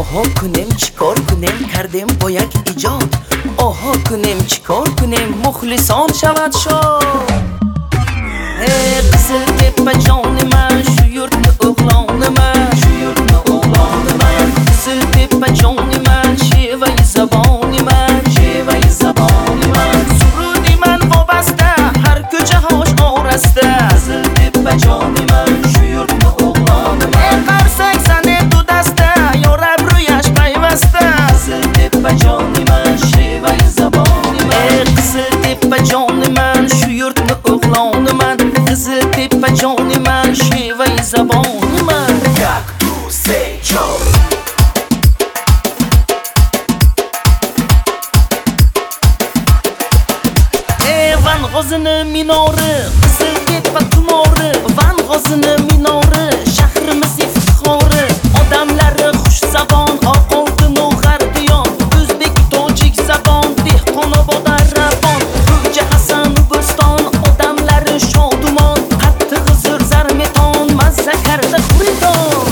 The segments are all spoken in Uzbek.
آها کنیم چیکار کنیم کردیم با یک ایجاد آها کنیم چیکار کنیم مخلصان شود شاد قزل تپ جان من شیرت اغلان من قزل تپ جان من شیوه زبان من سرودی من وابسته هر کجا هاش آرسته قزل تپ جان من شیرت اغلان من قرصک زنه دو دسته یارب رویش پیوسته قزل تپ جان من شیوه زبان من قزل تپ جان من شیرت اغلان من قزل تپ جان من شیوه زبان من یک دو سه چار وان غازن میناره قزل تپ تماره وان غازن میناره شهر مسیف خاره آدملر خوش زبان آقادن و غربیان özbek تاجیک زبان دهقان و با در ربان روج حسن و بستان آدملر شادومان قد غزر زرمتان مزه کرده خوریدان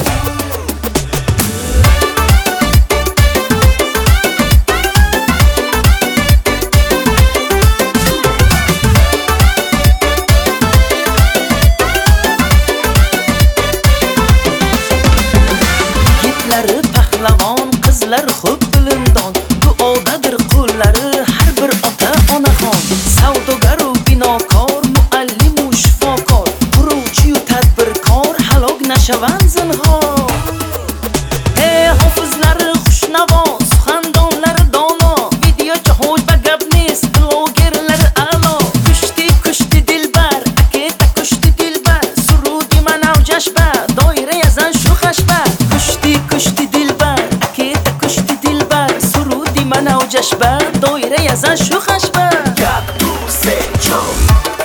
پهلوان قizlar خوب bilimdon duodadir qo'llari har bir ota onaxon savdogar u binokor muallim u shifokor quruvchi u tadbirkor halok nashavand zinhor hofizlari xushnavo suxandonlari dono videochi hoj va gapnis blogerlari a'lo kushti dilbar aketa kushti dilbar surudi manav jashba doira yazan shu xashba kushti dilbar aketa kushti dilbar surudi manav jashba doira yazan shu xashba یک دو سه چار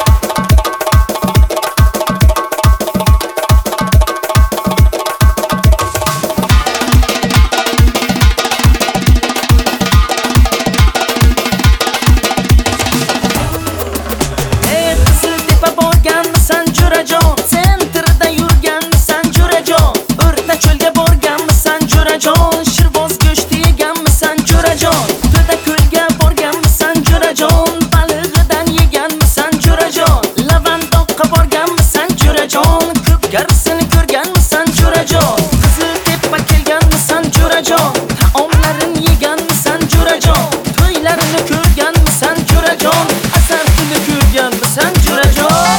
qizil tepa borganmisan jo'rajon sentrda yurganmisan jo'rajon o'rta cho'lga borganmisan jo'rajon shirvoz go'shti yeganmisan jo'rajon to'da ko'lga borganmisan jo'rajon balig'idan yeganmisan jo'rajon lavandoqqa borganmisan jo'rajon ko'p garsini ko'rganmisan jo'rajon qizil tepa kelganmisan jo'rajon taomlarini yeganmisan jo'rajon to'ylarini ko'rganmisan jo'rajon asartini ko'rganmisan jo'rajon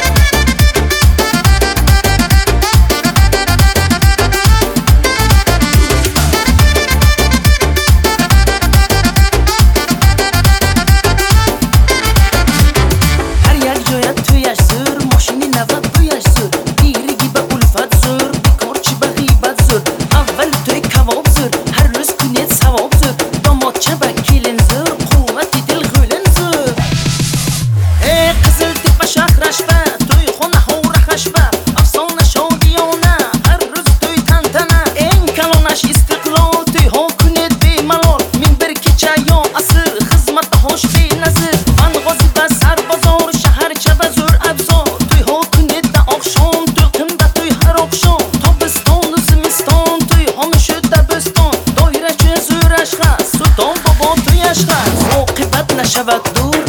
هر یک جایت تویش زور ماشینی نوت تویش زور دیرگی به الفت زور بیکارچی به غیبت زور اول توی کواب زور هر روز کنید ثواب زور داماد چه به کلین زور قوتی دل غولن زور قزل تپ شهرش به توی خونه هورخش به افسانه شادیانه هر روز توی تنتنه این کلانش استقلال توی ها کنید بی ملال من بر کچه یا اصر خدمت هاش بی نظر من غازی به سر بازار شهر چه به زور ابزار توی ها کنید ده آخشام توی قنبه توی هر آخشام تابستان و زمستان توی همه شد دبستان دایره چه زورش خست سلطان بابا تویش خست عاقبت نشود دور